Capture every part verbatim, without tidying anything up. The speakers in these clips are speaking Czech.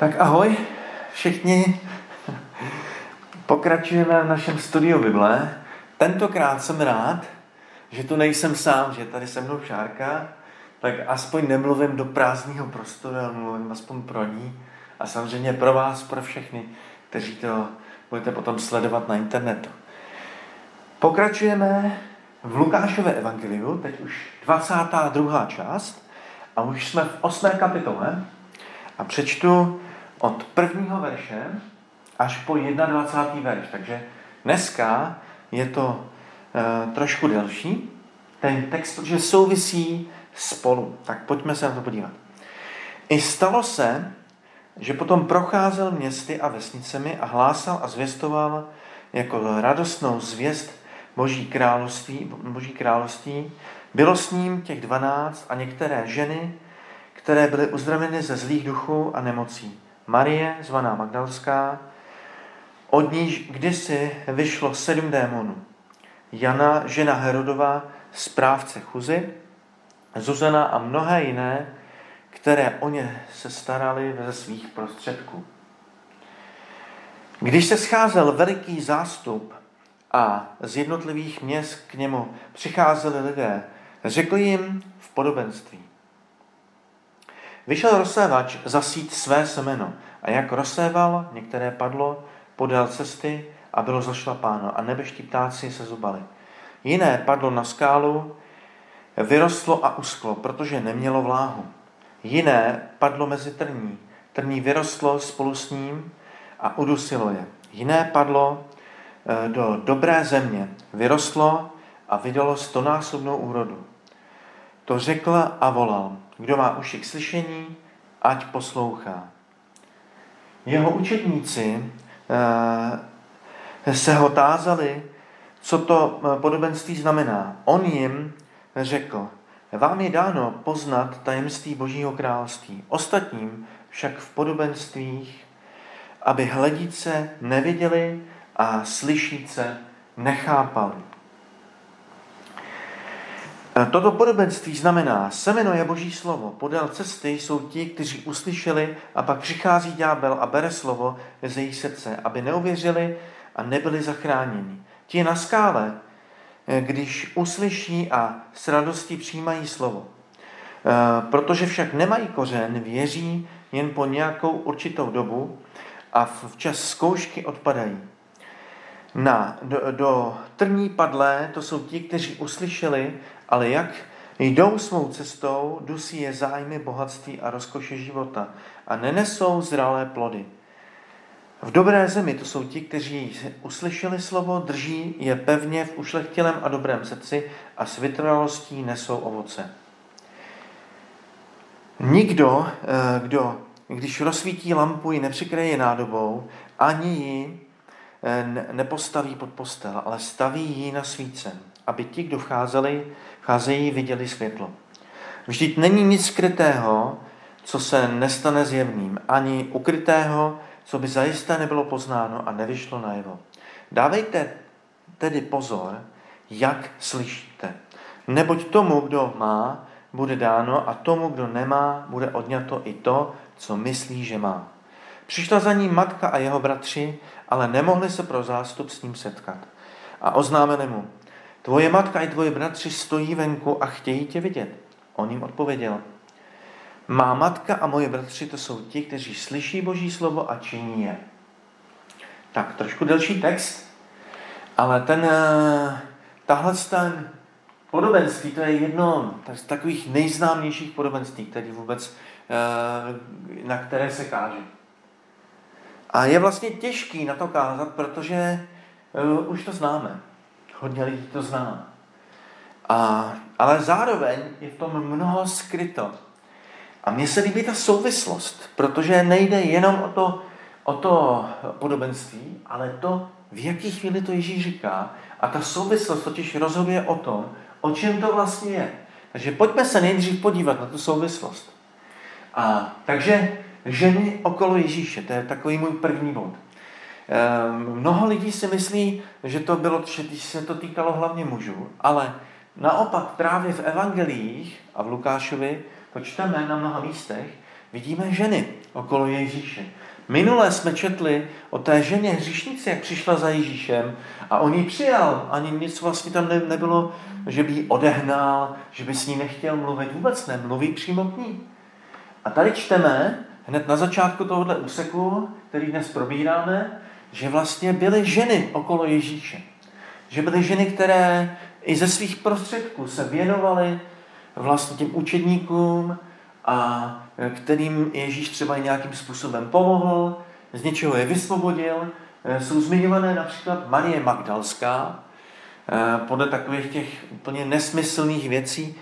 Tak ahoj všichni, pokračujeme v našem studiu Bible. Tentokrát jsem rád, že tu nejsem sám, že tady se mnou Šárka, tak aspoň nemluvím do prázdného prostoru, ale mluvím aspoň pro ní a samozřejmě pro vás, pro všechny, kteří to budete potom sledovat na internetu. Pokračujeme v Lukášově evangeliu, teď už dvacátá druhá část a už jsme v osmé kapitole a přečtu od prvního verše až po dvacátý první verš. Takže dneska je to e, trošku delší, ten text, protože souvisí spolu. Tak pojďme se na to podívat. I stalo se, že potom procházel městy a vesnicemi a hlásal a zvěstoval jako radostnou zvěst Boží království, Boží království. Bylo s ním těch dvanáct a některé ženy, které byly uzdraveny ze zlých duchů a nemocí. Marie, zvaná Magdalská, od níž kdysi vyšlo sedm démonů. Jana, žena Herodova, správce Chuzy, Zuzana a mnohé jiné, které o ně se starali ze svých prostředků. Když se scházel veliký zástup a z jednotlivých měst k němu přicházeli lidé, řekl jim v podobenství. Vyšel rozsévač zasít své semeno a jak rozséval, některé padlo podél cesty a bylo zašlapáno a nebeští ptáci se zubali. Jiné padlo na skálu, vyrostlo a uschlo, protože nemělo vláhu. Jiné padlo mezi trní. Trní vyrostlo spolu s ním a udusilo je. Jiné padlo do dobré země, vyrostlo a vydalo stonásobnou úrodu. To řekl a volal. Kdo má uši k slyšení, ať poslouchá. Jeho učedníci se ho tázali, co to podobenství znamená. On jim řekl, vám je dáno poznat tajemství Božího království. Ostatním však v podobenstvích, aby hledíce neviděli a slyšíce nechápali. Toto podobenství znamená, semeno je Boží slovo, podél cesty jsou ti, kteří uslyšeli a pak přichází ďábel a bere slovo ze jejich srdce, aby neuvěřili a nebyli zachráněni. Ti na skále, když uslyší a s radostí přijímají slovo. Protože však nemají kořen, věří jen po nějakou určitou dobu a včas zkoušky odpadají. Na, do, do trní padlé, to jsou ti, kteří uslyšeli, ale jak jdou svou cestou, dusí je zájmy, bohatství a rozkoše života a nenesou zralé plody. V dobré zemi to jsou ti, kteří uslyšeli slovo, drží je pevně v ušlechtilém a dobrém srdci a s vytrvalostí nesou ovoce. Nikdo, kdo, když rozsvítí lampu, ji nepřikryje nádobou, ani ji nepostaví pod postel, ale staví ji na svícen, aby ti, kdo vcházeli, vcházejí, viděli světlo. Vždyť není nic skrytého, co se nestane zjevným, ani ukrytého, co by zajisté nebylo poznáno a nevyšlo najevo. Dávejte tedy pozor, jak slyšíte. Neboť tomu, kdo má, bude dáno a tomu, kdo nemá, bude odňato i to, co myslí, že má. Přišla za ním matka a jeho bratři, ale nemohli se pro zástup s ním setkat. A oznámili mu, tvoje matka i tvoje bratři stojí venku a chtějí tě vidět. On jim odpověděl, má matka a moje bratři to jsou ti, kteří slyší Boží slovo a činí je. Tak, trošku delší text, ale ten, tahle ten podobenství, to je jedno z takových nejznámějších podobenství, který vůbec, na které se káže. A je vlastně těžký na to kázat, protože uh, už to známe. Hodně lidí to zná. A, ale zároveň je v tom mnoho skryto. A mně se líbí ta souvislost, protože nejde jenom o to, o to podobenství, ale to, v jaký chvíli to Ježíš říká. A ta souvislost totiž rozhoduje o tom, o čem to vlastně je. Takže pojďme se nejdřív podívat na tu souvislost. A takže ženy okolo Ježíše, to je takový můj první bod. E, mnoho lidí si myslí, že to bylo, že se to týkalo hlavně mužů, ale naopak právě v evangeliích a v Lukášovi to čteme na mnoha místech, vidíme ženy okolo Ježíše. Minule jsme četli o té ženě hříšnici, jak přišla za Ježíšem a on ji přijal. Ani nic vlastně tam ne, nebylo, že by ji odehnal, že by s ní nechtěl mluvit. Vůbec ne, mluví přímo k ní. A tady čteme, hned na začátku tohoto úseku, který dnes probíráme, že vlastně byly ženy okolo Ježíše. Že byly ženy, které i ze svých prostředků se věnovaly vlastně těm učedníkům a kterým Ježíš třeba i nějakým způsobem pomohl, z něčeho je vysvobodil. Jsou zmiňované například Marie Magdalská, podle takových těch úplně nesmyslných věcí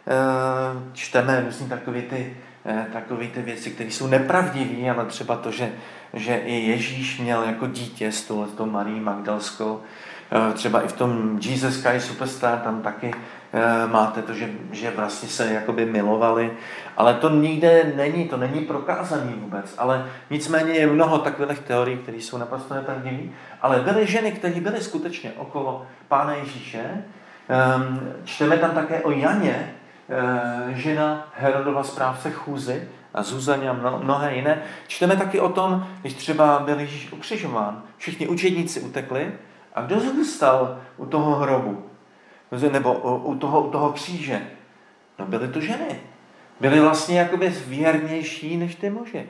čteme různý takové ty, takové ty věci, které jsou nepravdivé, ale třeba to, že, že i Ježíš měl jako dítě s touhletou Marií Magdalskou. Třeba i v tom Jesus Christ Superstar tam taky máte to, že, že vlastně se jakoby milovali, ale to nikde není, to není prokázaný vůbec, ale nicméně je mnoho takových teorií, které jsou naprosto nepravdivé, ale byly ženy, které byly skutečně okolo Pána Ježíše. Čteme tam také o Janě, žena Herodova správce chůzy a Zuzaně a mnohé jiné. Čteme taky o tom, když třeba byl Ježíš ukřižován, všichni učedníci utekli a kdo zůstal u toho hrobu? Nebo u toho, u toho kříže? No byly to ženy. Byly vlastně jakoby věrnější než ty muži.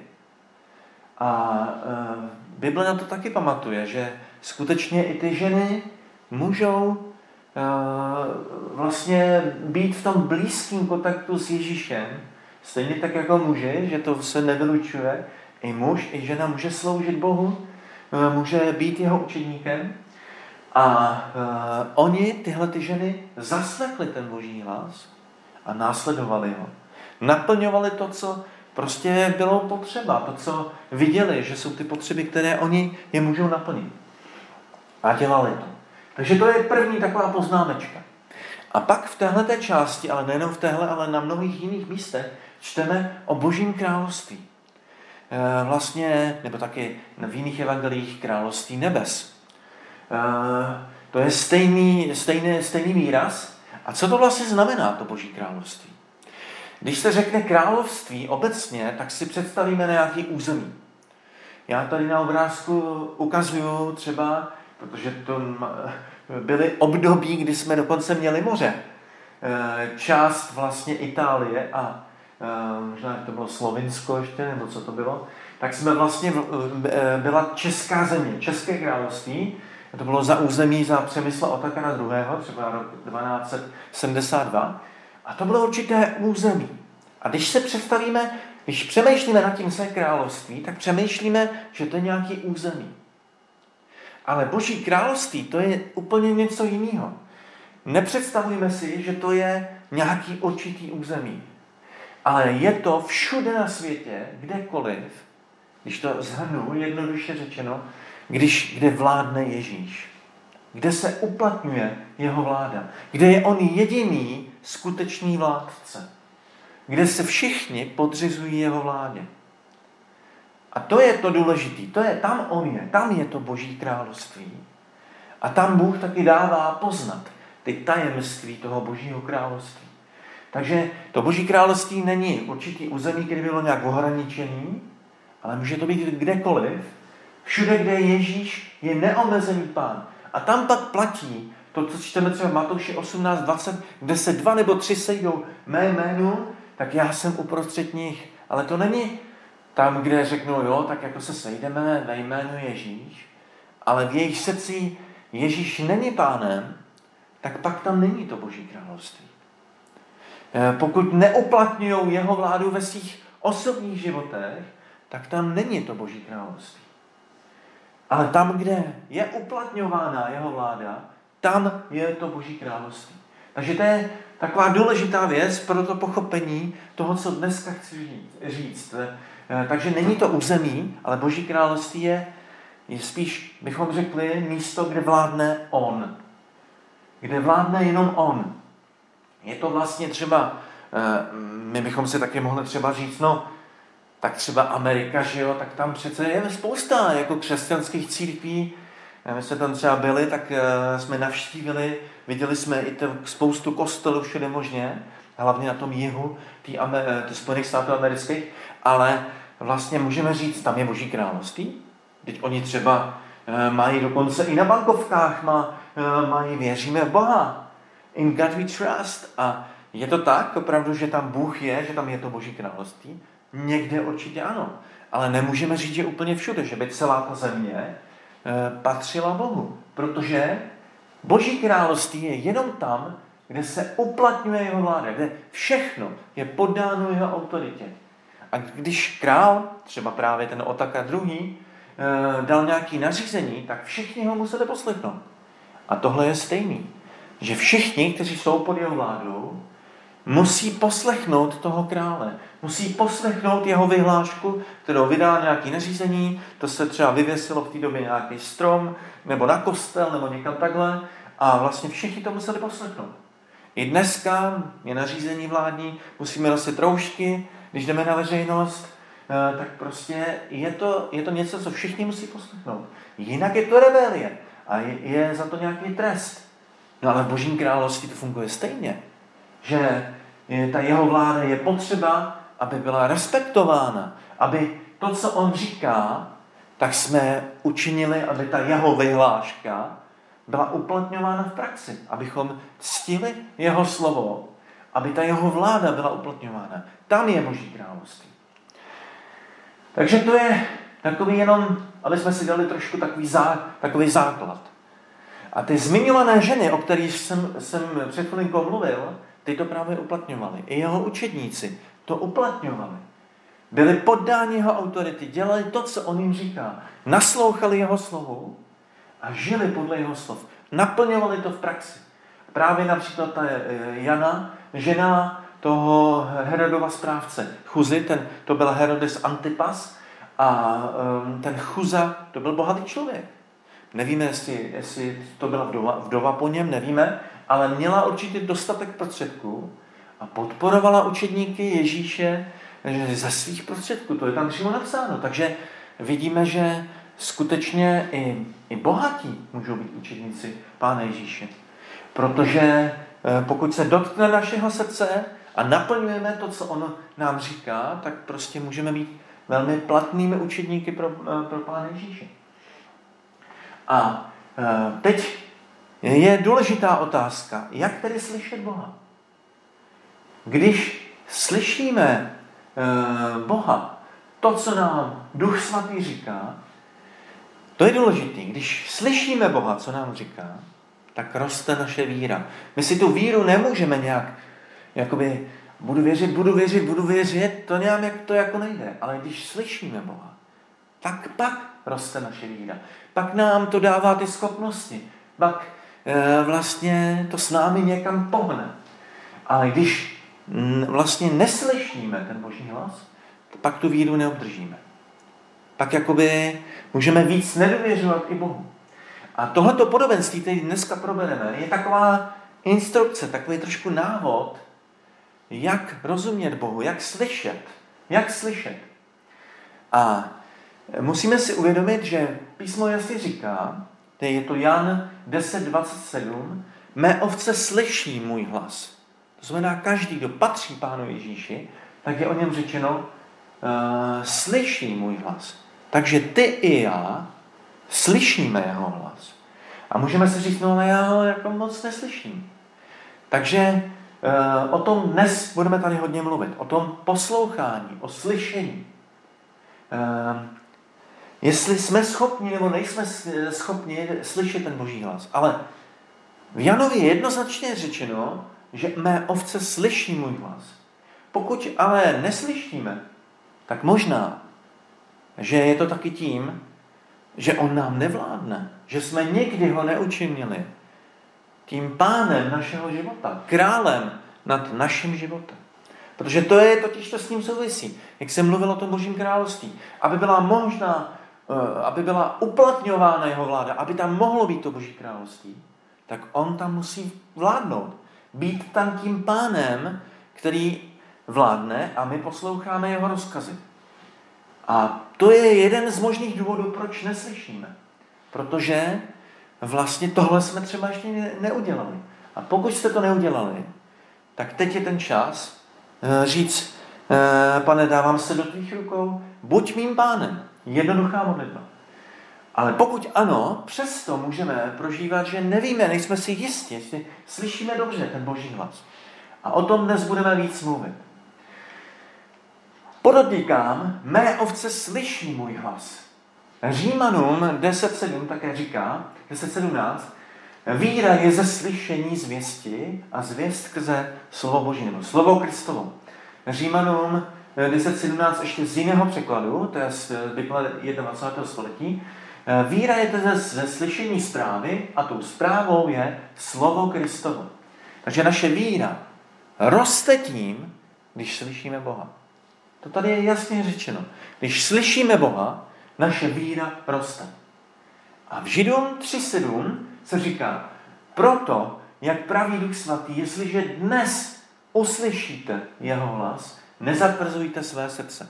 A e, Bible na to taky pamatuje, že skutečně i ty ženy můžou e, vlastně být v tom blízkém kontaktu s Ježíšem, stejně tak jako muži, že to se nevylučuje. I muž, i žena může sloužit Bohu, e, může být jeho učedníkem. A uh, oni, tyhle ty ženy, zaslechli ten Boží hlas a následovali ho. Naplňovali to, co prostě bylo potřeba, to, co viděli, že jsou ty potřeby, které oni je můžou naplnit. A dělali to. Takže to je první taková poznámečka. A pak v téhleté části, ale nejenom v téhle, ale na mnohých jiných místech, čteme o Božím království. E, vlastně, nebo taky v jiných evangelích království nebes. Uh, to je stejný, stejný, stejný výraz. A co to vlastně znamená, to Boží království? Když se řekne království obecně, tak si představíme nějaký území. Já tady na obrázku ukazuju třeba, protože to byly období, kdy jsme dokonce měli moře. Uh, část vlastně Itálie a uh, možná to bylo Slovinsko ještě, nebo co to bylo, tak jsme vlastně, uh, byla česká země, České království. To bylo za území za Přemysla Otakara druhého., třeba rok dvanáct set sedmdesát dva. A to bylo určité území. A když se představíme, když přemýšlíme nad tím své království, tak přemýšlíme, že to je nějaký území. Ale Boží království, to je úplně něco jiného. Nepředstavujeme si, že to je nějaký určitý území. Ale je to všude na světě, kdekoliv, když to shrnu, jednoduše řečeno, Když, kde vládne Ježíš, kde se uplatňuje jeho vláda, kde je on jediný skutečný vládce, kde se všichni podřizují jeho vládě. A to je to důležité, to je, tam on je, tam je to Boží království. A tam Bůh taky dává poznat ty tajemství toho Božího království. Takže to Boží království není určitý území, které bylo nějak ohraničený, ale může to být kdekoliv, všude, kde Ježíš je neomezený Pán. A tam pak platí to, co čteme třeba v Matouši osmnáct dvacet, kde se dva nebo tři sejdou mé jménu, tak já jsem uprostřed nich. Ale to není tam, kde řeknou, jo, tak jako se sejdeme ve jménu Ježíš, ale v jejich srdci Ježíš není Pánem, tak pak tam není to Boží království. Pokud neuplatňují jeho vládu ve svých osobních životech, tak tam není to Boží království. Ale tam, kde je uplatňována jeho vláda, tam je to Boží království. Takže to je taková důležitá věc pro to pochopení toho, co dneska chci říct. Takže není to území, ale Boží království je, je spíš, bychom řekli, místo, kde vládne on. Kde vládne jenom on. Je to vlastně třeba, my bychom si taky mohli třeba říct, no, tak třeba Amerika, že jo, tak tam přece je spousta jako křesťanských církví. My jsme tam třeba byli, tak jsme navštívili, viděli jsme i to, spoustu kostelů všude možně, hlavně na tom jihu, ty Spojených států amerických. ale vlastně můžeme říct, tam je Boží království. Teď oni třeba e, mají dokonce i na bankovkách, má, e, mají věříme v Boha. In God we trust. A je to tak opravdu, že tam Bůh je, že tam je to Boží království? Někde určitě ano. Ale nemůžeme říct, že úplně všude, že by celá ta země e, patřila Bohu. Protože Boží království je jenom tam, kde se uplatňuje jeho vláda, kde všechno je poddáno jeho autoritě. A když král, třeba právě ten Otaka druhý, dal nějaké nařízení, tak všichni ho museli poslechnout. A tohle je stejný. Že všichni, kteří jsou pod jeho vládou, musí poslechnout toho krále. Musí poslechnout jeho vyhlášku, kterou vydá nějaké nařízení, to se třeba vyvěsilo v té době nějaký strom, nebo na kostel, nebo někam takhle. A vlastně všichni to museli poslechnout. I dneska je nařízení vládní, musíme nosit roušky, když jdeme na veřejnost, tak prostě je to, je to něco, co všichni musí poslechnout. Jinak je to rebelie a je, je za to nějaký trest. No ale v Božím království to funguje stejně. Že je, ta jeho vláda je potřeba, aby byla respektována. Aby to, co on říká, tak jsme učinili, aby ta jeho vyhláška byla uplatňována v praxi. Abychom ctili jeho slovo, aby ta jeho vláda byla uplatňována. Tam je Boží království. Takže to je takový jenom, aby jsme si dali trošku takový, zá, takový základ. A ty zmiňované ženy, o kterých jsem, jsem před chvilinkou mluvil, ty to právě uplatňovali. I jeho učedníci to uplatňovali. Byli poddáni jeho autority, dělali to, co on jim říká. Naslouchali jeho slovu a žili podle jeho slov. Naplňovali to v praxi. Právě například ta Jana, žena toho Herodova správce Chuzy, ten, to byl Herodes Antipas a um, ten Chuza, to byl bohatý člověk. Nevíme, jestli, jestli to byla vdova, vdova po něm, nevíme, ale měla určitě dostatek prostředků a podporovala učedníky Ježíše ze svých prostředků. To je tam přímo napsáno. Takže vidíme, že skutečně i, i bohatí můžou být učedníci Pána Ježíše. Protože pokud se dotkne našeho srdce a naplňujeme to, co on nám říká, tak prostě můžeme být velmi platnými učedníky pro, pro Pána Ježíše. A teď je důležitá otázka, jak tedy slyšet Boha? Když slyšíme Boha, to, co nám Duch Svatý říká, to je důležité. Když slyšíme Boha, co nám říká, tak roste naše víra. My si tu víru nemůžeme nějak, jakoby, budu věřit, budu věřit, budu věřit, to nějak jak to jako nejde. Ale když slyšíme Boha, tak pak roste naše víra. Pak nám to dává ty schopnosti. Pak e, vlastně to s námi někam pohne. Ale když m, vlastně neslyšíme ten Boží hlas, pak tu víru neobdržíme. Pak jakoby můžeme víc nedůvěřovat i Bohu. A tohleto podobenství, který dneska probereme, je taková instrukce, takový trošku návod, jak rozumět Bohu, jak slyšet. Jak slyšet. A musíme si uvědomit, že písmo jasně říká, je to Jan deset dvacet sedm, mé ovce slyší můj hlas. To znamená, každý, kdo patří Pánu Ježíši, tak je o něm řečeno, uh, slyší můj hlas. Takže ty i já slyšíme jeho hlas. A můžeme si říct, no ale já ho jako moc neslyším. Takže e, o tom dnes budeme tady hodně mluvit. O tom poslouchání, o slyšení. E, jestli jsme schopni nebo nejsme schopni slyšet ten Boží hlas. Ale v Janovi je jednoznačně řečeno, že mé ovce slyší můj hlas. Pokud ale neslyšíme, tak možná, že je to taky tím, že on nám nevládne, že jsme nikdy ho neučinili tím pánem našeho života, králem nad naším životem. Protože to je totiž to s ním souvisí. Jak jsem mluvil o tom Božím království, aby byla možná, aby byla uplatňována jeho vláda, aby tam mohlo být to Boží království, tak on tam musí vládnout. Být tam tím pánem, který vládne a my posloucháme jeho rozkazy. A to je jeden z možných důvodů, proč neslyšíme. Protože vlastně tohle jsme třeba ještě neudělali. A pokud jste to neudělali, tak teď je ten čas říct, E, Pane, dávám se do tvých rukou, buď mým pánem. Jednoduchá modlitba. Ale pokud ano, přesto můžeme prožívat, že nevíme, nejsme si jistí, jestli slyšíme dobře ten Boží hlas. A o tom dnes budeme víc mluvit. Podotýkám, mé ovce slyší můj hlas. Římanům deset sedm také říká, deset sedmnáct, víra je ze slyšení zvěsti a zvěst skrze slovo Boží, nebo slovo Kristovo. Římanům deset sedmnáct ještě z jiného překladu, to je z Bible dvacátého prvního století, víra je ze, ze slyšení zprávy a tou zprávou je slovo Kristovo. Takže naše víra roste tím, když slyšíme Boha. To tady je jasně řečeno. Když slyšíme Boha, naše víra roste. A v Židům tři sedm se říká, proto, jak praví Duch Svatý, jestliže dnes uslyšíte jeho hlas, nezatvrzujte své srdce.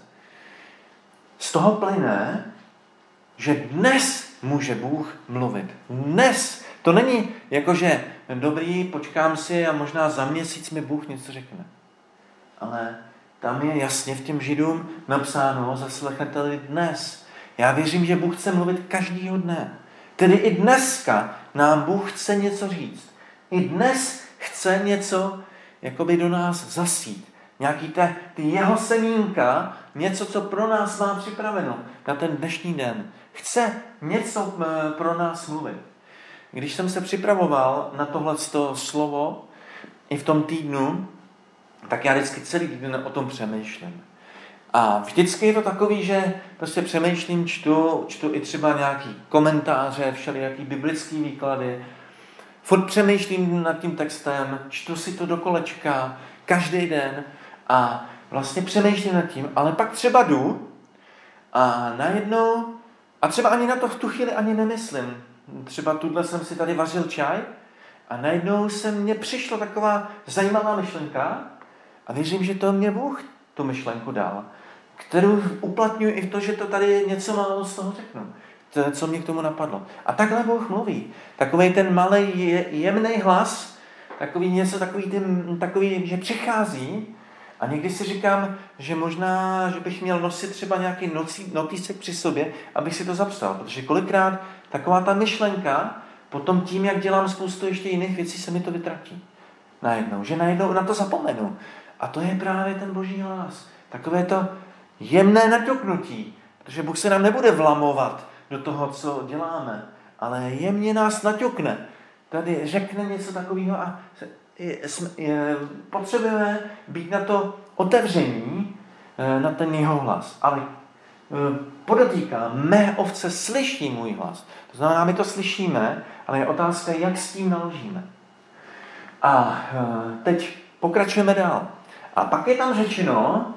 Z toho plyne, že dnes může Bůh mluvit. Dnes. To není jakože dobrý, počkám si a možná za měsíc mi Bůh něco řekne. Ale tam je jasně v těm Židům napsáno, zaslechněte dnes. Já věřím, že Bůh chce mluvit každýho dne. Tedy i dneska nám Bůh chce něco říct. I dnes chce něco jakoby do nás zasít. Nějaký te, ty jeho semínka, něco, co pro nás má připraveno na ten dnešní den. Chce něco pro nás mluvit. Když jsem se připravoval na tohleto slovo i v tom týdnu, tak já vždycky celý týden o tom přemýšlím. A vždycky je to takový, že prostě přemýšlím, čtu, čtu i třeba nějaký komentáře, všelijaký biblický výklady. Furt přemýšlím nad tím textem, čtu si to do kolečka každý den a vlastně přemýšlím nad tím, ale pak třeba jdu a najednou, a třeba ani na to v tu chvíli ani nemyslím. Třeba tuhle jsem si tady vařil čaj a najednou se mně přišla taková zajímavá myšlenka a věřím, že to mě Bůh tu myšlenku dal, kterou uplatňuji i v to, že to tady něco málo z toho řeknu, to, co mě k tomu napadlo. A takhle Bůh mluví. Takový ten malý jemný hlas, takový něco, takový, ten, takový, že přichází a někdy si říkám, že možná, že bych měl nosit třeba nějaký notísek při sobě, abych si to zapsal, protože kolikrát taková ta myšlenka, potom tím, jak dělám spoustu ještě jiných věcí, se mi to vytratí. Najednou, že najednou na to zapomenu. A to je právě ten Boží hlas. Takové to jemné naťuknutí, protože Bůh se nám nebude vlamovat do toho, co děláme, ale jemně nás naťukne. Tady řekne něco takového a potřebujeme být na to otevření, na ten jeho hlas. Ale podotýkám, mé ovce slyší můj hlas. To znamená, my to slyšíme, ale je otázka, jak s tím naložíme. A teď pokračujeme dál. A pak je tam řečeno,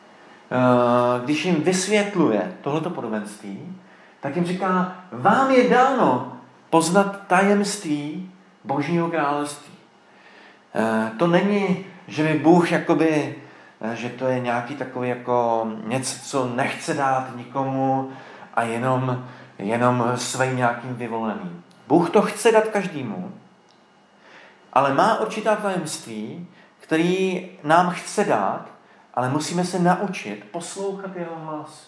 když jim vysvětluje tohleto podobenství, tak jim říká, vám je dáno poznat tajemství Božího království. To není, že by Bůh jakoby, že to je nějaký takový jako něco, co nechce dát nikomu a jenom, jenom svým nějakým vyvoleným. Bůh to chce dát každému, ale má určitá tajemství, který nám chce dát, ale musíme se naučit poslouchat jeho hlas.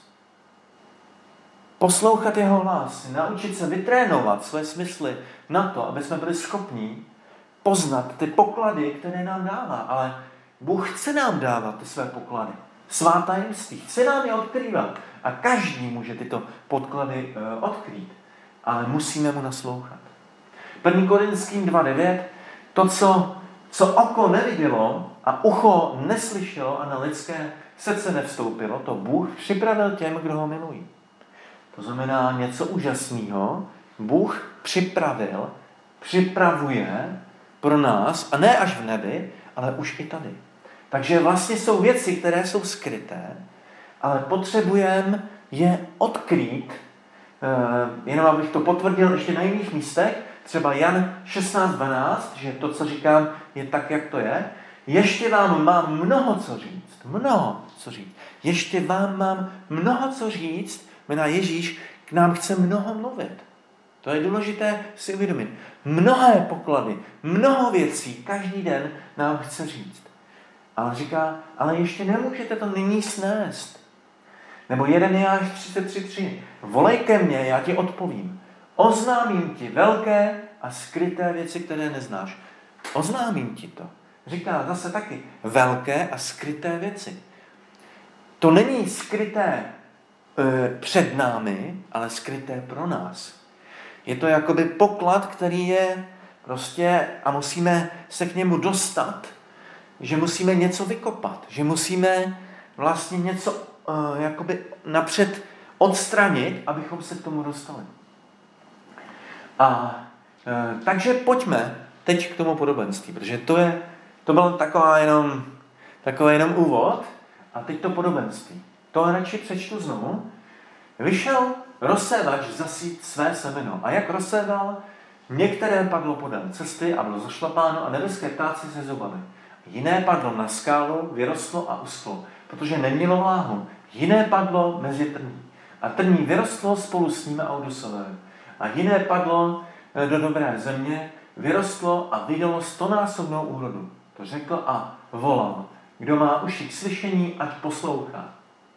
Poslouchat jeho hlas, naučit se vytrénovat své smysly na to, aby jsme byli schopni poznat ty poklady, které nám dává. Ale Bůh chce nám dávat ty své poklady, svá tajemství, chce nám je odkrývat. A každý může tyto podklady uh, odkrýt, ale musíme mu naslouchat. první Korinským dva devět, to, co, co oko nevidělo a ucho neslyšelo a na lidské srdce nevstoupilo, to Bůh připravil těm, kdo ho milují. To znamená něco úžasného. Bůh připravil, připravuje pro nás, a ne až v nebi, ale už i tady. Takže vlastně jsou věci, které jsou skryté, ale potřebujeme je odkrýt, jenom abych to potvrdil ještě na jiných místech, třeba Jan šestnáct dvanáct, že to, co říkám, je tak, jak to je. Ještě vám mám mnoho co říct. Mnoho co říct. Ještě vám mám mnoho co říct. Jména Ježíš k nám chce mnoho mluvit. To je důležité si uvědomit. Mnohé poklady, mnoho věcí každý den nám chce říct. Ale říká, ale ještě nemůžete to nyní snést. Nebo Jeremiáš třicet tři tři. Volej ke mně, já ti odpovím. Oznámím ti velké a skryté věci, které neznáš. Oznámím ti to. Říká zase taky velké a skryté věci. To není skryté e, před námi, ale skryté pro nás. Je to jakoby poklad, který je prostě a musíme se k němu dostat, že musíme něco vykopat, že musíme vlastně něco uh, jakoby napřed odstranit, abychom se k tomu dostali. A uh, takže pojďme teď k tomu podobenství, protože to je, to byl taková jenom, takový jenom úvod a teď to podobenství. To radši přečtu znovu. Vyšel rozsévač zasít své semeno a jak rozséval, některé padlo podél cesty a bylo zašlapáno a nebeské ptáci se zobaly. Jiné padlo na skálu, vyrostlo a uschlo, protože nemělo váhu. Jiné padlo mezi trní. A trní vyrostlo spolu s ním a udusové. A jiné padlo do dobré země, vyrostlo a vydalo stonásobnou úrodu. To řekl a volal. Kdo má uši k slyšení, ať poslouchá.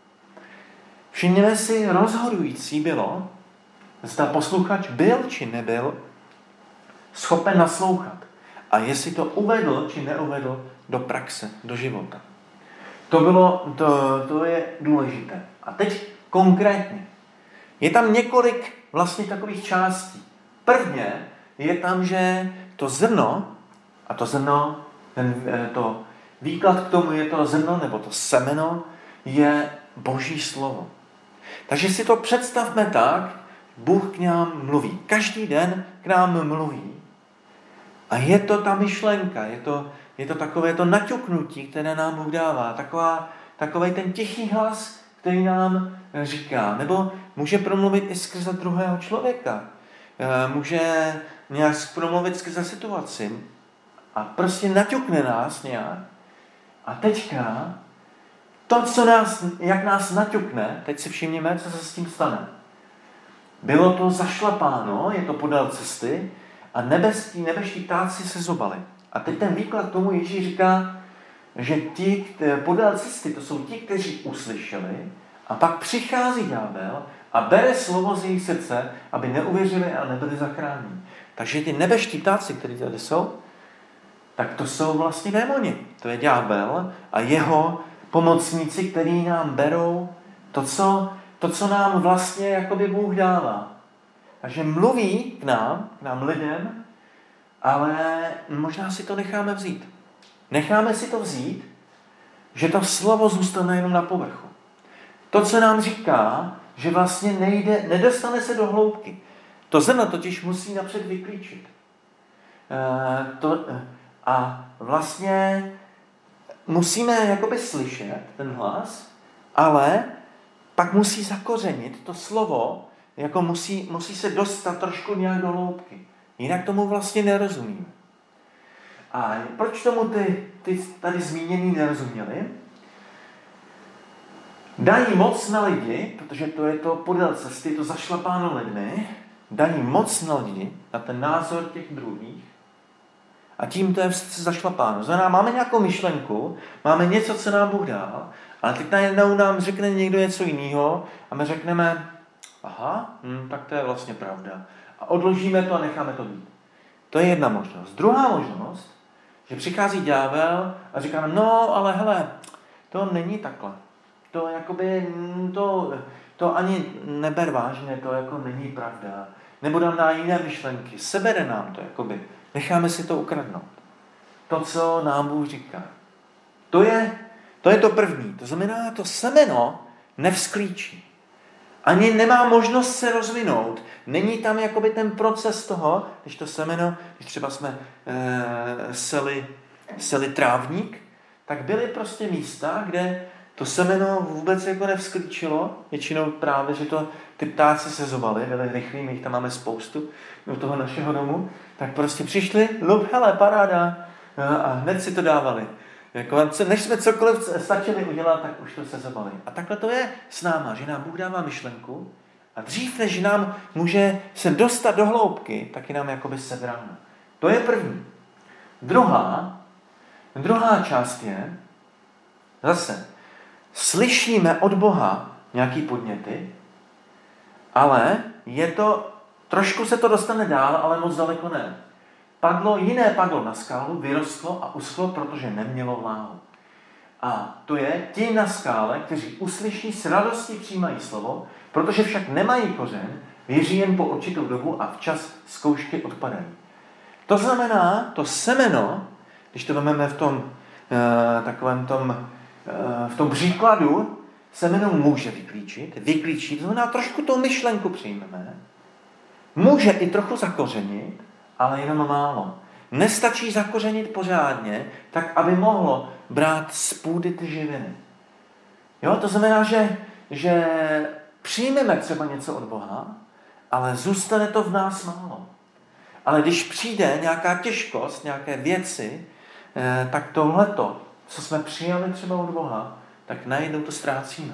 Všimněme si, rozhodující bylo, zda posluchač byl či nebyl schopen naslouchat. A jestli to uvedl, či neuvedl do praxe, do života. To bylo, to, to je důležité. A teď konkrétně. Je tam několik vlastně takových částí. Prvně je tam, že to zrno, a to zrno, ten, to výklad k tomu je to zrno, nebo to semeno, je Boží slovo. Takže si to představme tak, Bůh k nám mluví. Každý den k nám mluví. A je to ta myšlenka, je to, je to takové to naťuknutí, které nám Bůh dává. Taková, takovej ten tichý hlas, který nám říká. Nebo může promluvit i skrze druhého člověka. Může nějak promluvit skrze situaci. A prostě naťukne nás nějak. A teďka to, co nás, jak nás naťukne, teď si všimněme, co se s tím stane. Bylo to zašlapáno, je to podél cesty, a nebeský, nebeští ptáci se zobali. A teď ten výklad tomu Ježíš říká, že ti podél cesty, to jsou ti, kteří uslyšeli, a pak přichází ďábel a bere slovo z jejich srdce, aby neuvěřili a nebyli zachráněni. Takže ty nebeští ptáci, kteří tady jsou, tak to jsou vlastně démoni. To je ďábel a jeho pomocníci, kteří nám berou to, co, to, co nám vlastně jakoby Bůh dává. Takže mluví k nám, k nám lidem, ale možná si to necháme vzít. Necháme si to vzít, že to slovo zůstane jenom na povrchu. To, co nám říká, že vlastně nejde, nedostane se do hloubky. To zrno totiž musí napřed vyklíčit. E, to, a vlastně musíme jakoby slyšet ten hlas, ale pak musí zakořenit to slovo, jako musí, musí se dostat trošku nějak do hloubky. Jinak tomu vlastně nerozumíme. A proč tomu ty, ty tady zmíněný nerozuměli? Dají moc na lidi, protože to je to podél cesty, to zašlapáno lidmi, dají moc na lidi, na ten názor těch druhých, a tím to je zašlapáno. Znamená, máme nějakou myšlenku, máme něco, co nám Bůh dal, ale teď najednou nám řekne někdo něco jiného a my řekneme, aha, hm, tak to je vlastně pravda. A odložíme to a necháme to být. To je jedna možnost. Druhá možnost, že přichází ďábel a říká, no, ale hele, to není takhle. To jakoby, to, to ani neber vážně, to jako není pravda. Nebo nám dá jiné myšlenky, sebere nám to, jakoby. Necháme si to ukradnout. To, co nám Bůh říká. To je, to je to první. To znamená, to semeno nevzklíčí. Ani nemá možnost se rozvinout. Není tam jakoby ten proces toho, když to semeno, když třeba jsme e, seli, seli trávník, tak byly prostě místa, kde to semeno vůbec jako nevzklíčilo. Většinou právě, že to ty ptáci se zobaly, byly rychlí, my jich tam máme spoustu do toho našeho domu, tak prostě přišli, lup, hele, paráda, a hned si to dávali. Jako, než jsme cokoliv stačili udělat, tak už to se zobali. A takhle to je s náma, že nám Bůh dává myšlenku a dřív, než nám může se dostat do hloubky, taky nám jakoby sebráno. To je první. Druhá, druhá část je, Zase, slyšíme od Boha nějaký podněty, ale je to, trošku se to dostane dál, ale moc daleko ne. Padlo, jiné padlo na skálu, vyrostlo a uschlo, protože nemělo vláhu. A to je ti na skále, kteří uslyší, s radostí přijímají slovo, protože však nemají kořen, věří jen po určitou dobu a včas zkoušky odpadají. To znamená, to semeno, když to vezmeme v tom e, takovém tom, e, v tom příkladu, semeno může vyklíčit, vyklíčit, to znamená, trošku tou myšlenku přijmeme, může i trochu zakořenit, ale jenom málo. Nestačí zakořenit pořádně, tak aby mohlo brát z půdy ty živiny. Jo, to znamená, že, že přijmeme třeba něco od Boha, ale zůstane to v nás málo. Ale když přijde nějaká těžkost, nějaké věci, eh, tak tohleto, co jsme přijali třeba od Boha, tak najednou to ztrácíme.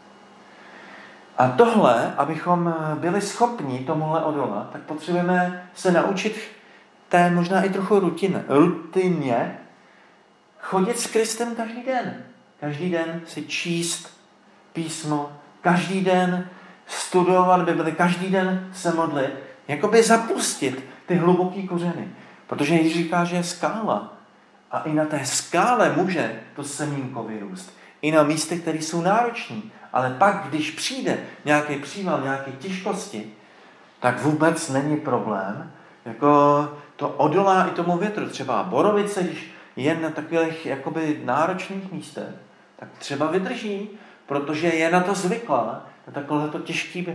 A tohle, abychom byli schopni tomuhle odolat, tak potřebujeme se naučit té možná i trochu rutině, rutině chodit s Kristem každý den. Každý den si číst písmo, každý den studovat Bibli, každý den se modlit, jakoby zapustit ty hluboký kořeny. Protože Ježíš říká, že je skála. A i na té skále může to semínko vyrůst. I na místech, které jsou náročné. Ale pak, když přijde nějaký příval, nějaké těžkosti, tak vůbec není problém. Jako to odolá i tomu větru. Třeba borovice, když je na takových jakoby náročných místech, tak třeba vydrží, protože je na to zvyklá. Na takovéto těžký,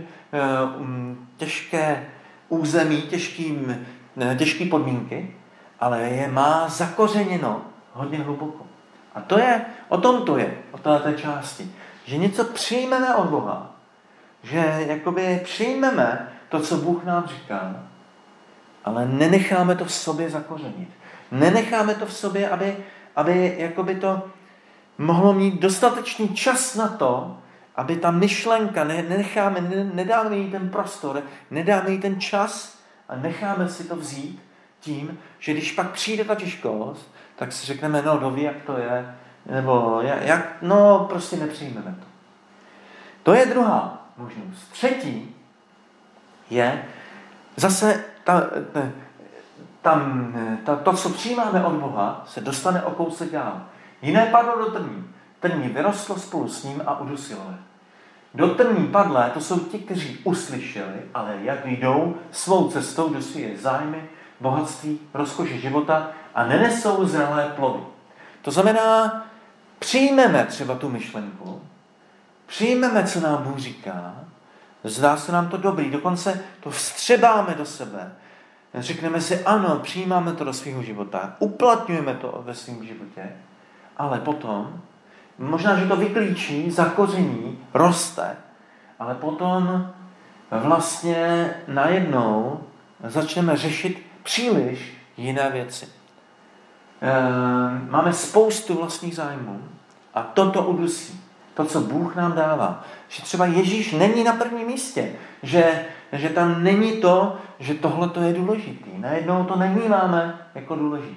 těžké území, těžký, těžké podmínky, ale je má zakořeněno hodně hluboko. A to je, o tom to je, o této části. Že něco přijmeme od Boha, že jakoby přijmeme to, co Bůh nám říká, ale nenecháme to v sobě zakořenit. Nenecháme to v sobě, aby, aby jakoby to mohlo mít dostatečný čas na to, aby ta myšlenka, nenecháme, nedáme jí ten prostor, nedáme jí ten čas a necháme si to vzít tím, že když pak přijde ta těžkost, tak si řekneme, no doví, jak to je, nebo jak, no prostě nepřijmeme to. To je druhá možnost. Třetí je zase ta, tam, ta, to, co přijímáme od Boha, se dostane o kousek dál. Jiné padlo do trní. Trní vyrostlo spolu s ním a udusilo je. Do trní padlé, to jsou ti, kteří uslyšeli, ale jak jdou svou cestou do své zájmy, bohatství, rozkoše života a nenesou zralé plody. To znamená, přijmeme třeba tu myšlenku, přijmeme, co nám Bůh říká, zdá se nám to dobrý, dokonce to vstřebáme do sebe, řekneme si, ano, přijímáme to do svého života, uplatňujeme to ve svém životě, ale potom, možná, že to vyklíčí, zakoření, roste, ale potom vlastně najednou začneme řešit příliš jiné věci. Máme spoustu vlastních zájmů a toto udusí. To, co Bůh nám dává. Že třeba Ježíš není na prvním místě. Že, že tam není to, že tohle to je důležitý. Najednou to nevnímáme jako důležitý.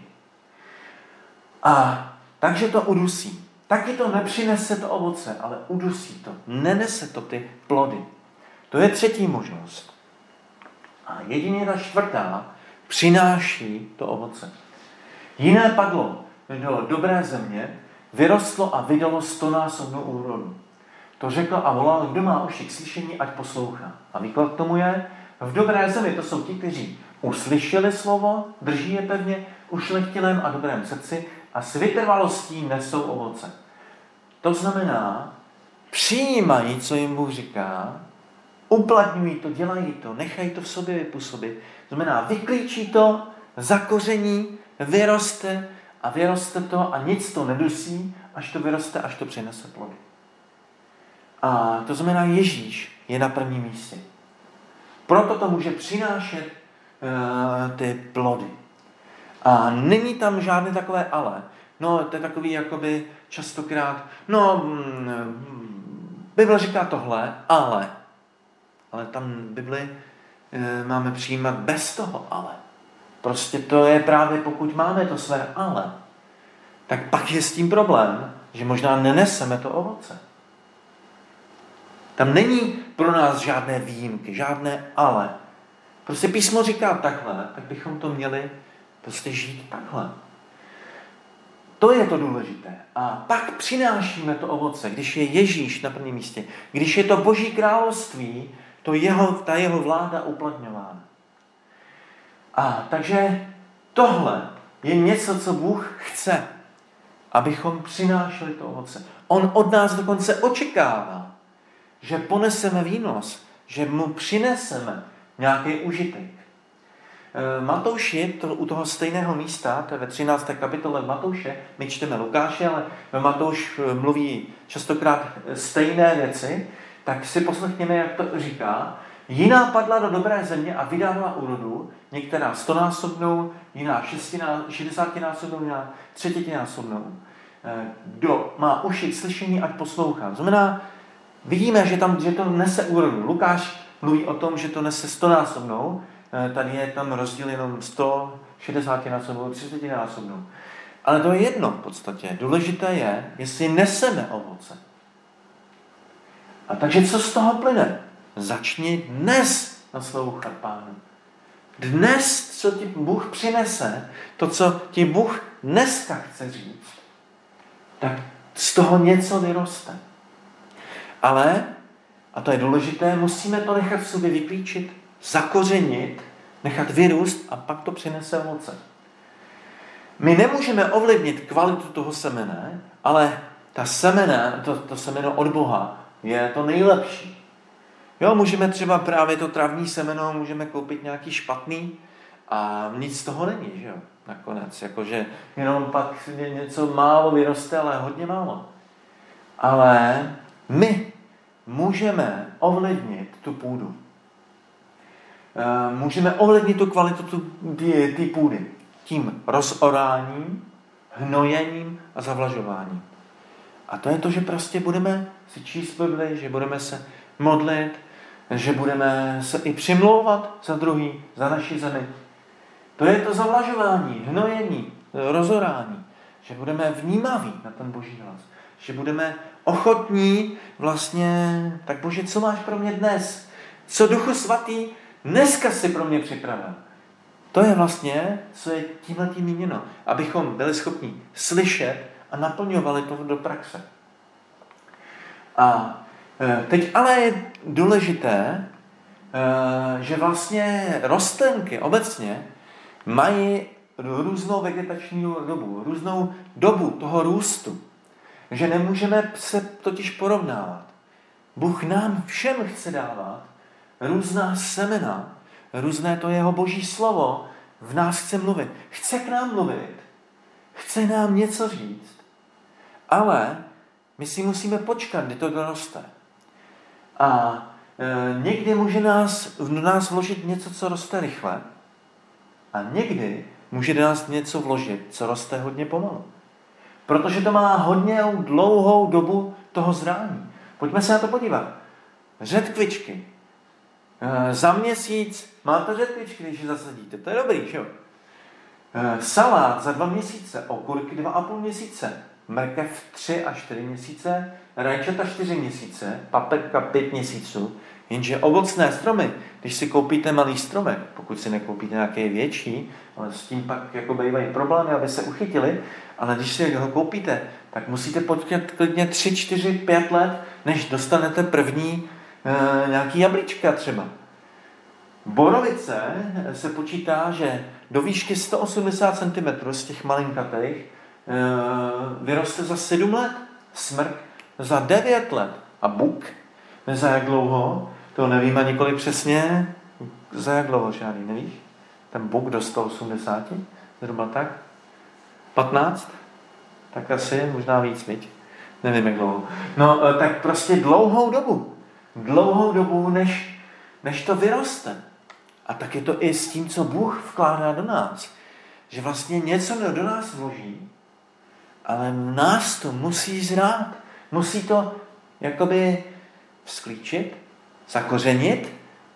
A takže to udusí. Taky to nepřinese to ovoce, ale udusí to. Nenese to ty plody. To je třetí možnost. A jedině ta čtvrtá přináší to ovoce. Jiné padlo do dobré země, vyrostlo a vydalo stonásobnou úrodu. To řekl a volal, kdo má uši k slyšení, ať poslouchá. A výklad k tomu je, v dobré zemi to jsou ti, kteří uslyšeli slovo, drží je pevně, ušlechtilém a dobrém srdci a s vytrvalostí nesou ovoce. To znamená, přijímají, co jim Bůh říká, uplatňují to, dělají to, nechají to v sobě vypůsobit. To znamená, vyklíčí to, zakoření, vyroste a vyroste to a nic to nedusí, až to vyroste, až to přinese plody. A to znamená, Ježíš je na prvním místě. Proto to může přinášet uh, ty plody. A není tam žádné takové ale. No, to je takový jakoby častokrát, no, mm, Bible říká tohle, ale. Ale tam Bibli e, máme přijímat bez toho ale. Prostě to je právě, pokud máme to své ale, tak pak je s tím problém, že možná neneseme to ovoce. Tam není pro nás žádné výjimky, žádné ale. Prostě písmo říká takhle, tak bychom to měli prostě žít takhle. To je to důležité. A pak přinášíme to ovoce, když je Ježíš na prvním místě, když je to Boží království, to jeho, ta jeho vláda uplatňována. A takže tohle je něco, co Bůh chce, abychom přinášeli to ovoce. On od nás dokonce očekává, že poneseme výnos, že mu přineseme nějaký užitek. Matouši, to, u toho stejného místa, to je ve třinácté kapitole Matouše, my čteme Lukáše, ale Matouš mluví častokrát stejné věci, tak si poslechněme, jak to říká. Jiná padla do dobré země a vydávala úrodu, některá stonásobnou, jiná šedesátinásobnou, jiná třicetinásobnou. Kdo má uši k slyšení, ať poslouchá. Znamená, vidíme, že, tam, že to nese úrodu. Lukáš mluví o tom, že to nese stonásobnou, tady je tam rozdíl jenom sto šedesátinásobnou, třicetinásobnou. Ale to je jedno v podstatě. Důležité je, jestli neseme ovoce. A takže co z toho plyne? Začni dnes naslouchat Pánu. Dnes, co ti Bůh přinese, to, co ti Bůh dneska chce říct, tak z toho něco vyroste. Ale, a to je důležité, musíme to nechat v sobě vyklíčit, zakořenit, nechat vyrůst a pak to přinese ovoce. My nemůžeme ovlivnit kvalitu toho semene, ale ta semena, to, to semeno od Boha je to nejlepší. Jo, můžeme třeba právě to travní semeno, můžeme koupit nějaký špatný a nic z toho není, že jo, nakonec. Jakože jenom pak něco málo vyroste, ale hodně málo. Ale my můžeme ovlivnit tu půdu. Můžeme ovlivnit tu kvalitu té půdy tím rozoráním, hnojením a zavlažováním. A to je to, že prostě budeme si číst Bibli, že budeme se modlit, že budeme se i přimlouvat za druhý, za naši zemi. To je to zavlažování, hnojení, rozorání, že budeme vnímaví na ten Boží hlas, že budeme ochotní vlastně, tak Bože, co máš pro mě dnes? Co Duchu Svatý dneska si pro mě připravil? To je vlastně, co je tímhletím míněno, abychom byli schopni slyšet a naplňovali to do praxe. A teď ale je důležité, že vlastně rostlinky obecně mají různou vegetační dobu, různou dobu toho růstu, že nemůžeme se totiž porovnávat. Bůh nám všem chce dávat různá semena, různé to jeho Boží slovo v nás chce mluvit. Chce k nám mluvit, chce nám něco říct, ale my si musíme počkat, kdy to doroste. A e, někdy může nás, v nás vložit něco, co roste rychle, a někdy může do nás něco vložit, co roste hodně pomalu. Protože to má hodně dlouhou dobu toho zrání. Pojďme se na to podívat. Řetkvičky. E, za měsíc máte řetkvičky, když je zasadíte. To je dobrý, že jo? E, salát za dva měsíce, okurky dva a půl měsíce, mrkev tři a čtyři měsíce, rajčata čtyři měsíce, paprika pět měsíců. Jenže ovocné stromy, když si koupíte malý stromek, pokud si nekoupíte nějaké větší, ale s tím pak jako bývají problémy, aby se uchytili, ale když si ho koupíte, tak musíte počkat klidně tři, čtyři, pět let, než dostanete první e, nějaký jablíčka třeba. Borovice se počítá, že do výšky sto osmdesát centimetrů z těch malinkatých e, vyroste za sedm let, smrk za devět let a buk za jak dlouho, to nevím ani kolik přesně, za jak dlouho, žádný, nevíš? Ten buk do sto osmdesát, zhruba tak? patnáct? Tak asi, možná víc, viď? Nevím, jak dlouho. No, tak prostě dlouhou dobu. Dlouhou dobu, než, než to vyroste. A tak je to i s tím, co Bůh vkládá do nás. Že vlastně něco do nás vloží, ale nás to musí zrát. Musí to jakoby vzklíčit, zakořenit,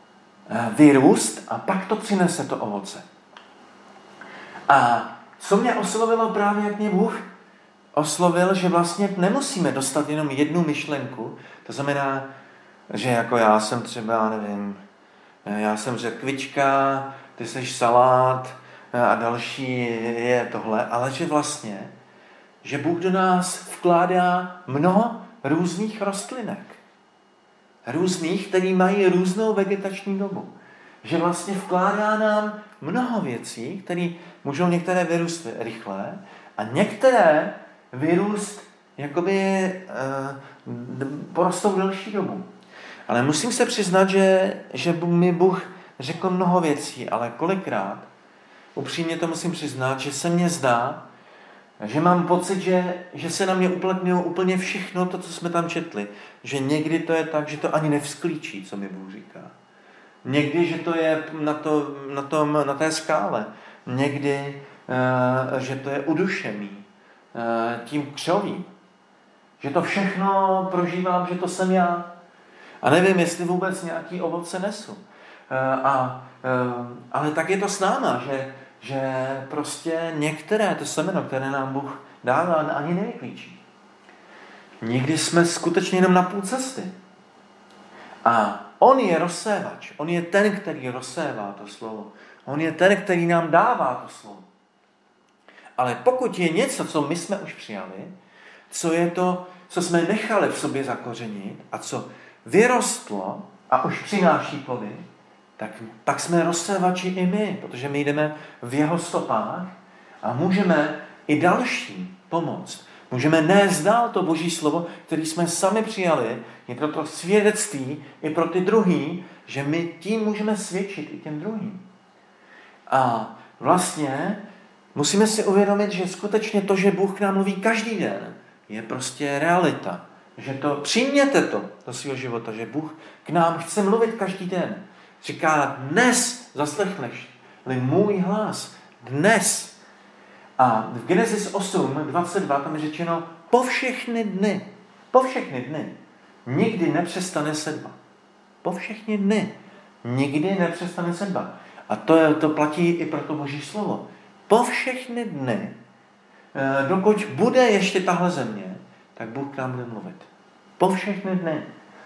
vyrůst a pak to přinese to ovoce. A co mě oslovilo právě, jak mě Bůh oslovil, že vlastně nemusíme dostat jenom jednu myšlenku. To znamená, že jako já jsem třeba, nevím, já jsem řetkvička, ty seš salát a další je tohle, ale že vlastně, že Bůh do nás vkládá mnoho různých rostlinek. Různých, který mají různou vegetační dobu. Že vlastně vkládá nám mnoho věcí, které můžou některé vyrůst rychle a některé vyrůst jakoby e, porostou delší dobu. Ale musím se přiznat, že, že mi Bůh řekl mnoho věcí, ale kolikrát, upřímně to musím přiznat, že se mně zdá, že mám pocit, že, že se na mě uplatňuje úplně všechno to, co jsme tam četli. Že někdy to je tak, že to ani nevzklíčí, co mi Bůh říká. Někdy, že to je na, to, na, tom, na té skále. Někdy, uh, že to je udušený uh, tím křovím. Že to všechno prožívám, že to jsem já. A nevím, jestli vůbec nějaký ovoce nesu. Uh, a, uh, ale tak je to s náma, že, že prostě některé to semeno, které nám Bůh dává, ani nevyklíčí. Někdy jsme skutečně jenom na půl cesty. A on je rozsévač. On je ten, který rozsévá to slovo. On je ten, který nám dává to slovo. Ale pokud je něco, co my jsme už přijali, co je to, co jsme nechali v sobě zakořenit a co vyrostlo a už přináší plody, tak, tak jsme rozsévači i my, protože my jdeme v jeho stopách a můžeme i další pomoct. Můžeme nést dál to Boží slovo, které jsme sami přijali. Je to to svědectví i pro ty druhý, že my tím můžeme svědčit i těm druhým. A vlastně musíme si uvědomit, že skutečně to, že Bůh k nám mluví každý den, je prostě realita. Že to přijměte to do svého života, že Bůh k nám chce mluvit každý den. Říká, dnes zaslechneš-li můj hlas. Dnes. A v Genesis osm dvacet dva tam je řečeno po všechny dny. Po všechny dny. Nikdy nepřestane sedba. Po všechny dny. Nikdy nepřestane sedba. A to, je, to platí i pro to Boží slovo. Po všechny dny, dokud bude ještě tahle země, tak Bůh k nám bude mluvit. Po všechny dny.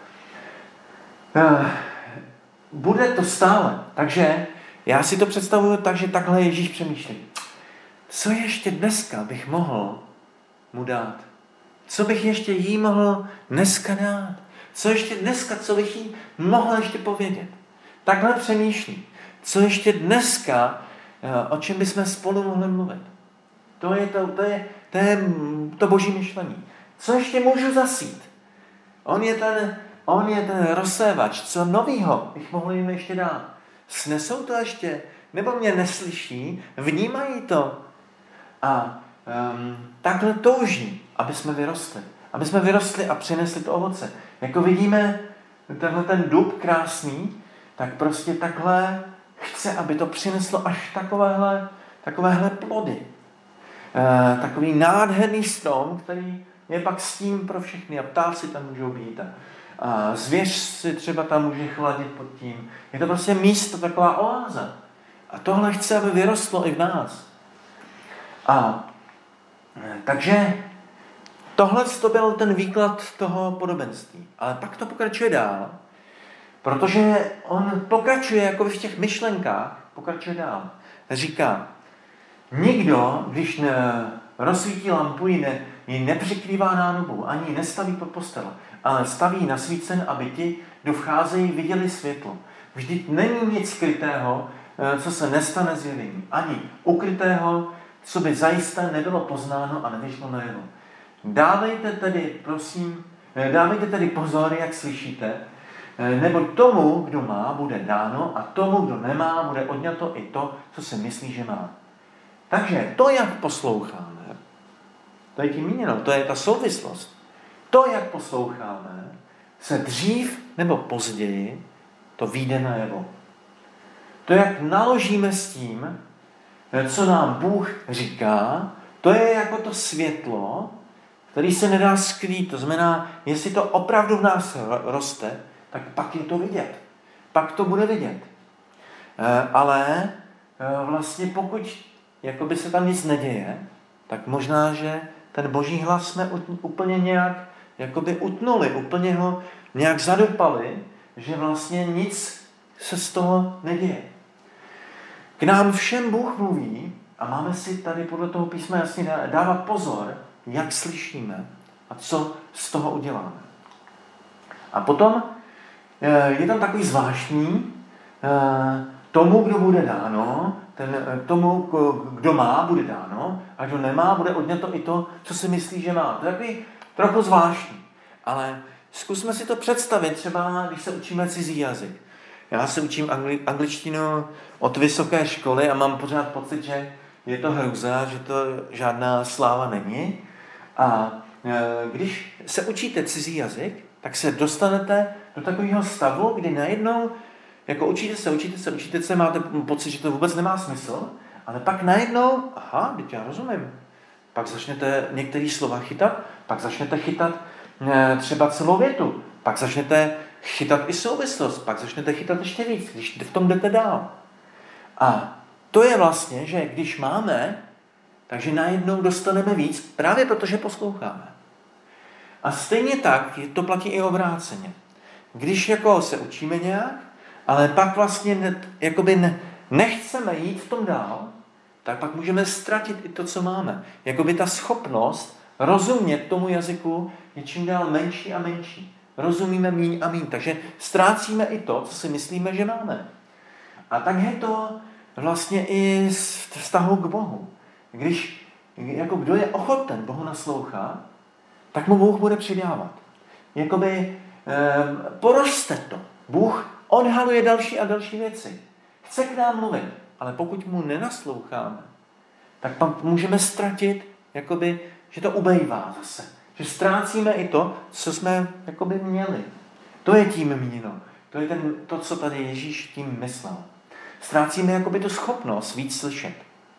Bude to stále. Takže já si to představuju tak, že takhle Ježíš přemýšlí. Co ještě dneska bych mohl mu dát? Co bych ještě jí mohl dneska dát? Co ještě dneska, co bych jí mohl ještě povědět? Takhle přemýšlí. Co ještě dneska, o čem bychom spolu mohli mluvit? To je to, to, je, to, je to Boží myšlení. Co ještě můžu zasít? On je ten, on je ten rozsévač. Co novýho bych mohl jim ještě dát? Snesou to ještě? Nebo mě neslyší? Vnímají to? A um, takhle touží, aby jsme vyrostli. Aby jsme vyrostli a přinesli to ovoce. Jako vidíme, tenhle ten dub krásný, tak prostě takhle chce, aby to přineslo až takovéhle, takovéhle plody. E, takový nádherný strom, který je pak stín pro všechny. A ptáci tam můžou být. A, a zvěř si třeba tam může chladit pod tím. Je to prostě místo, taková oáza. A tohle chce, aby vyrostlo i v nás. A takže tohle to byl ten výklad toho podobenství. Ale pak to pokračuje dál, protože on pokračuje jako v těch myšlenkách, pokračuje dál. Říká, nikdo, když ne, rozsvítí lampu, ji, ne, ji nepřikrývá nádobou, ani ji nestaví pod postel, ale staví na svícen, aby ti, kdo vcházejí, viděli světlo. Vždyť není nic skrytého, co se nestane zjevení. Ani ukrytého, co by zajisté nebylo poznáno a nevyšlo najevo. Dávejte tedy, prosím, dávejte tedy pozor, jak slyšíte, nebo tomu, kdo má, bude dáno a tomu, kdo nemá, bude odňato i to, co si myslí, že má. Takže to, jak posloucháme, to je tím míněno, to je ta souvislost. To, jak posloucháme, se dřív nebo později to vyjde najevo. To, jak naložíme s tím, co nám Bůh říká, to je jako to světlo, který se nedá skrýt. To znamená, jestli to opravdu v nás roste, tak pak je to vidět. Pak to bude vidět. Ale vlastně pokud jakoby se tam nic neděje, tak možná, že ten boží hlas jsme úplně nějak jakoby utnuli, úplně ho nějak zadupali, že vlastně nic se z toho neděje. K nám všem Bůh mluví a máme si tady podle toho písma jasně dávat pozor, jak slyšíme a co z toho uděláme. A potom je tam takový zvláštní, tomu, kdo bude dáno, ten, tomu, kdo má, bude dáno, a kdo nemá, bude odňato i to, co si myslí, že má. To je takový trochu zvláštní, ale zkusme si to představit, třeba když se učíme cizí jazyk. Já se učím angli, angličtinu od vysoké školy a mám pořád pocit, že je to hrůza, že to žádná sláva není. A e, když se učíte cizí jazyk, tak se dostanete do takového stavu, kdy najednou, jako učíte se, učíte se, učíte se, máte pocit, že to vůbec nemá smysl, ale pak najednou, aha, teď já rozumím, pak začnete některé slova chytat, pak začnete chytat e, třeba celou větu, pak začnete chytat i souvislost, pak začnete chytat ještě víc, když v tom jdete dál. A to je vlastně, že když máme, takže najednou dostaneme víc, právě protože posloucháme. A stejně tak to platí i obráceně. Když jako se učíme nějak, ale pak vlastně ne, jakoby ne, nechceme jít v tom dál, tak pak můžeme ztratit i to, co máme. Jakoby ta schopnost rozumět tomu jazyku je čím dál menší a menší. Rozumíme míň a míň, takže ztrácíme i to, co si myslíme, že máme. A tak je to vlastně i z vztahu k Bohu. Když, jako kdo je ochoten Bohu naslouchat, tak mu Bůh bude přidávat. Jakoby eh, poroste to. Bůh odhaluje další a další věci. Chce k nám mluvit, ale pokud mu nenasloucháme, tak pak můžeme ztratit, jakoby, že to ubejvá zase. Že ztrácíme i to, co jsme jakoby měli. To je tím míněno. To je ten, to, co tady Ježíš tím myslel. Ztrácíme jakoby tu schopnost víc slyšet.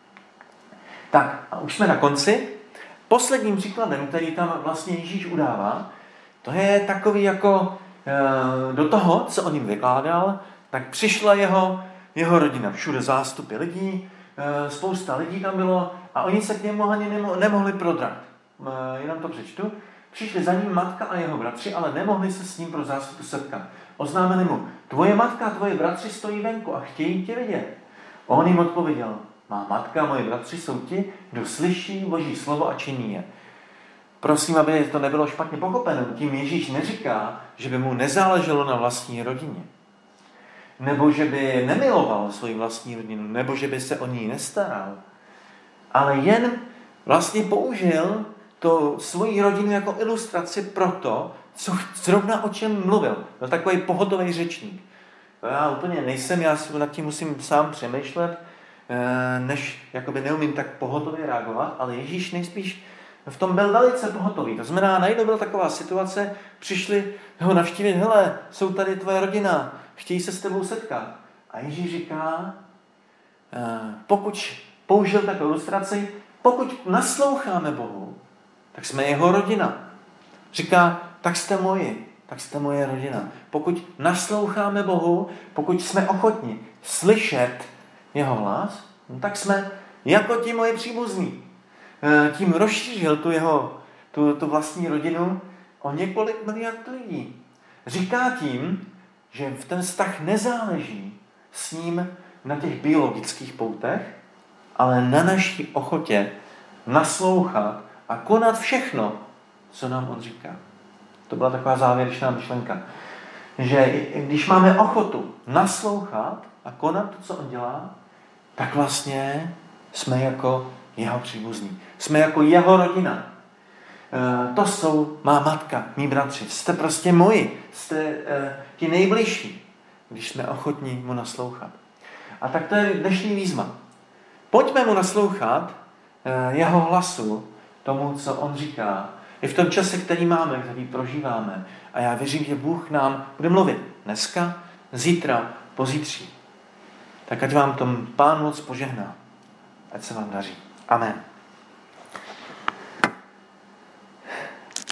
Tak a už jsme na konci. Posledním příkladem, který tam vlastně Ježíš udává, to je takový jako e, do toho, co on jim vykládal, tak přišla jeho, jeho rodina. Všude zástupy lidí, e, spousta lidí tam bylo a oni se k němu ani nemo, nemohli prodrat. E, jenom to přečtu. Přišli za ním matka a jeho bratři, ale nemohli se s ním pro zástupu setkat. Oznámili mu, tvoje matka a tvoje bratři stojí venku a chtějí tě vidět. On jim odpověděl, má matka a moji bratři jsou ti, kdo slyší Boží slovo a činí je. Prosím, aby to nebylo špatně pochopeno. Tím Ježíš neříká, že by mu nezáleželo na vlastní rodině. Nebo že by nemiloval svoji vlastní rodinu, nebo že by se o ní nestaral. Ale jen vlastně použil to svoji rodinu jako ilustraci pro to, co zrovna o čem mluvil. Byl takový pohotový řečník. Já úplně nejsem, já nad tím musím sám přemýšlet, než jakoby neumím tak pohotově reagovat, ale Ježíš nejspíš v tom byl velice pohotový. To znamená, najednou byla taková situace, přišli ho navštívit, hele, jsou tady tvoje rodina, chtějí se s tebou setkat. A Ježíš říká, pokud použil takovou ilustraci, pokud nasloucháme Bohu, tak jsme jeho rodina. Říká, tak jste moji, tak jste moje rodina. Pokud nasloucháme Bohu, pokud jsme ochotni slyšet jeho hlas, no tak jsme jako ti moji příbuzní. Tím rozšířil tu jeho tu, tu vlastní rodinu o několik miliard lidí. Říká tím, že v ten vztah nezáleží s ním na těch biologických poutech, ale na naší ochotě naslouchat a konat všechno, co nám on říká. To byla taková závěrečná myšlenka. Že když máme ochotu naslouchat a konat to, co on dělá, tak vlastně jsme jako jeho příbuzní. Jsme jako jeho rodina. E, to jsou má matka, mý bratři. Jste prostě moji. Jste e, ti nejbližší, když jsme ochotní mu naslouchat. A tak to je dnešní výzva. Pojďme mu naslouchat e, jeho hlasu, tomu, co on říká. I v tom čase, který máme, který prožíváme. A já věřím, že Bůh nám bude mluvit dneska, zítra, pozítří. Tak ať vám tom Pán moc požehná. Ať se vám daří. Amen.